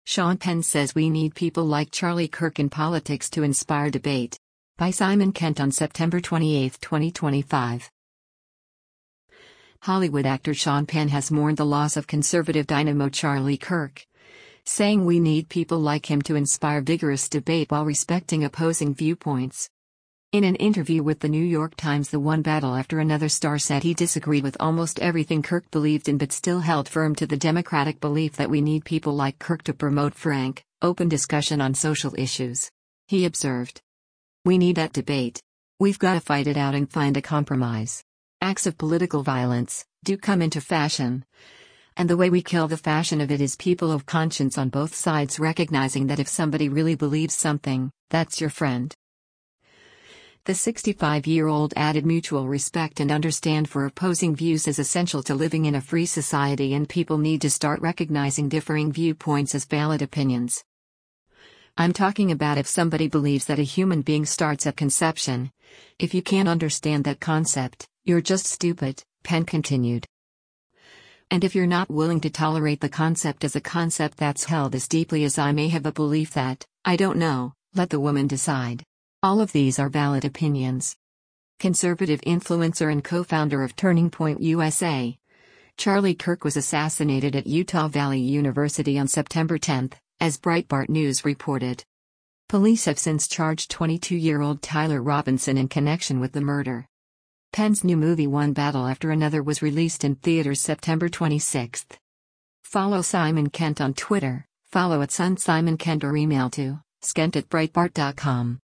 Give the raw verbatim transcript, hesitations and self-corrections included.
Sean Penn says we need people like Charlie Kirk in politics to inspire debate. By Simon Kent on September twenty-eighth, twenty twenty-five. Hollywood actor Sean Penn has mourned the loss of conservative dynamo Charlie Kirk, saying we need people like him to inspire vigorous debate while respecting opposing viewpoints. In an interview with the New York Times, the one battle after another star said he disagreed with almost everything Kirk believed in but still held firm to the Democratic belief that we need people like Kirk to promote frank, open discussion on social issues. He observed, "We need that debate. We've got to fight it out and find a compromise. Acts of political violence do come into fashion. And the way we kill the fashion of it is people of conscience on both sides recognizing that if somebody really believes something, that's your friend." The sixty-five-year-old added mutual respect and understand for opposing views is essential to living in a free society, and people need to start recognizing differing viewpoints as valid opinions. "I'm talking about if somebody believes that a human being starts at conception. If you can't understand that concept, you're just stupid," Penn continued. "And if you're not willing to tolerate the concept as a concept that's held as deeply as I may have a belief that, I don't know, let the woman decide. All of these are valid opinions." Conservative influencer and co-founder of Turning Point U S A, Charlie Kirk was assassinated at Utah Valley University on September tenth, as Breitbart News reported. Police have since charged twenty-two-year-old Tyler Robinson in connection with the murder. Penn's new movie One Battle After Another was released in theaters September twenty-sixth. Follow Simon Kent on Twitter, follow at Sun Simon Kent, or email to skent at breitbart dot com.